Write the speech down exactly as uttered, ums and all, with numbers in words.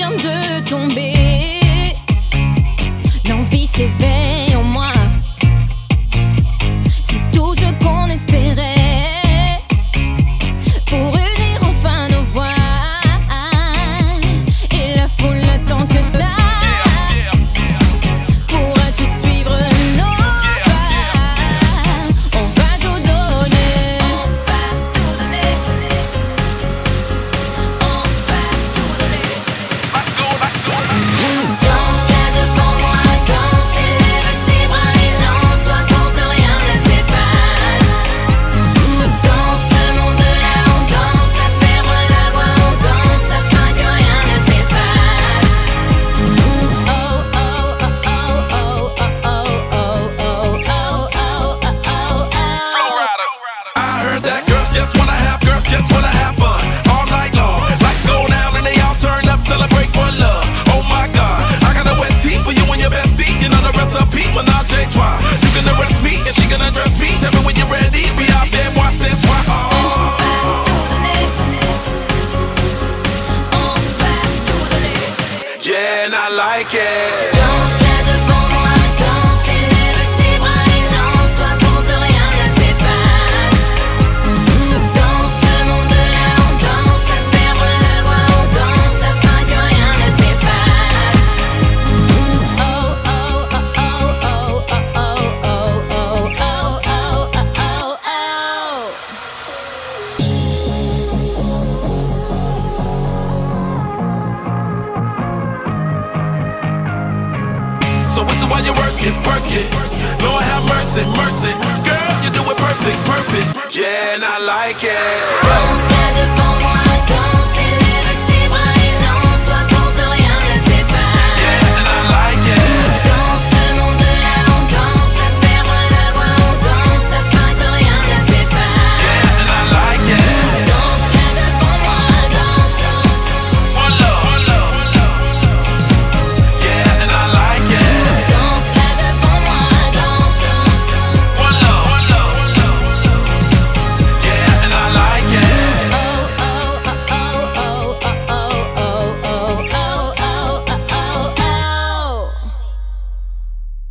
vient de tomber. L'envie s'éveille en moi. C'est tout ce qu'on espérait pour unir enfin nos voix. Et la foule n'attend que ça. Pourras-tu suivre nos pas? On va tout donner. On va tout donner. On va tout donner. Let's go, let's go. Danse là devant moi, danse, élève tes bras et lance-toi pour que rien ne s'efface. Dans ce monde-là, on danse à perdre la voix, on danse afin que rien ne s'efface. Oh oh oh oh oh oh oh oh oh oh oh Flow oh. rider. I heard that girls just wanna have, girls just wanna have fun all night long. Lights go down and they all turn up, celebrate one love. Oh my God, I got a wet tea for you and your bestie. You know the recipe, menage a trois. You can arrest me and she can undress me. Tell me when you're ready, be out there, moi c'est soi. On va tout donner. On va tout donner. Yeah, and I like it. Danse là devant moi, danse, élève tes bras et lance-toi pour que rien ne s'efface. Dans ce monde-là, on danse à perdre la voix, on danse afin que rien ne s'efface. Oh oh oh oh oh oh oh oh oh oh oh oh oh. So this is why you work it, work it. Lord have mercy, mercy. Girl, you do it perfect, perfect. Yeah, and I like it. Danse là devant